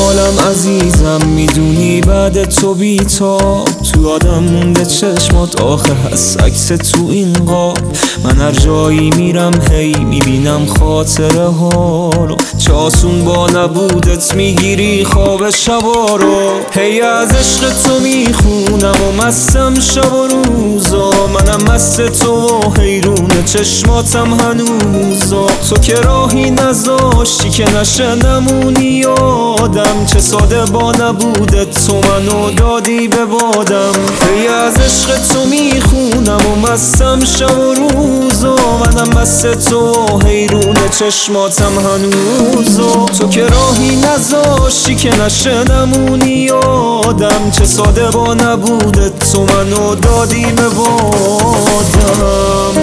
حالم عزیزم، میدونی بعد تو بیتاب تو آدم مونده چشمات، آخه هست عکس تو این قاب. من هر جایی میرم هی میبینم خاطره ها رو، چه آسون با نبودت میگیری خواب شبا رو. هی از عشق تو میخونم و مستم شب و روزا، منم مست تو و حیرون چشماتم هنوزا. تو که راهی نذاشتی که نشه نمونی یادم، چه ساده با نبودت تو منو دادی به بادم. هی از عشق تو میخونم و مستم شب و روزا، منم مست تو و حیرون چشماتم هنوزا. تو که راهی نذاشتی که نشه نمونی یادم، چه ساده با نبودت تو منو دادی به بادم.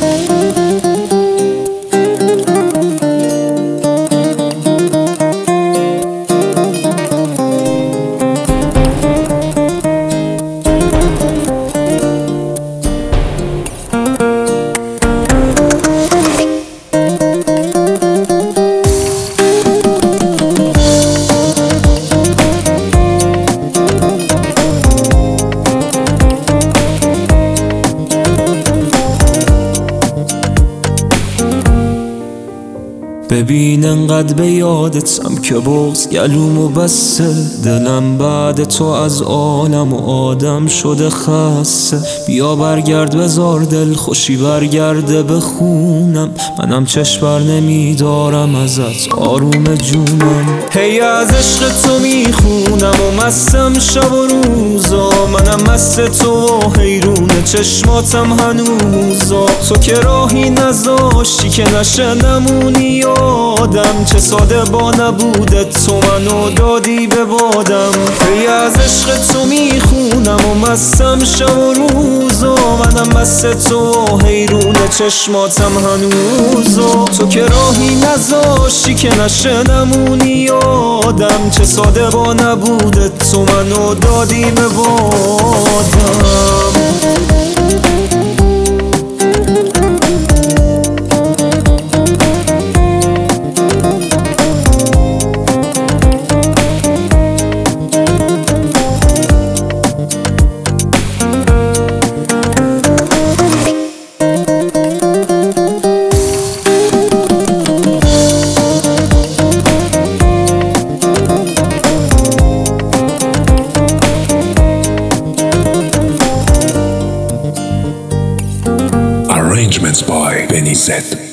ببین انقدر به یادتم که بغض گلومو بسته، دلم بعد تو از عالم و آدم شده خسته. بیا برگرد بذار دل خوشی برگرده بخونم، منم چشم بر نمیدارم ازت آروم جونم. هی از عشق تو میخونم و مستم شب و روزا، منم مست تو و حیرون چشماتم هنوزا. تو که راهی نذاشتی که نشه نمونی آدم، چه ساده با نبودت تو منو دادی به بادم. هی از عشق تو میخونم و مستم شب و روزا، منم مست تو و حیرون چشماتم هنوزا. تو که راهی نذاشتی که نشه نمونی آدم، چه ساده با نبودت تو منو دادی به بادم. Arrangements by Benny Z.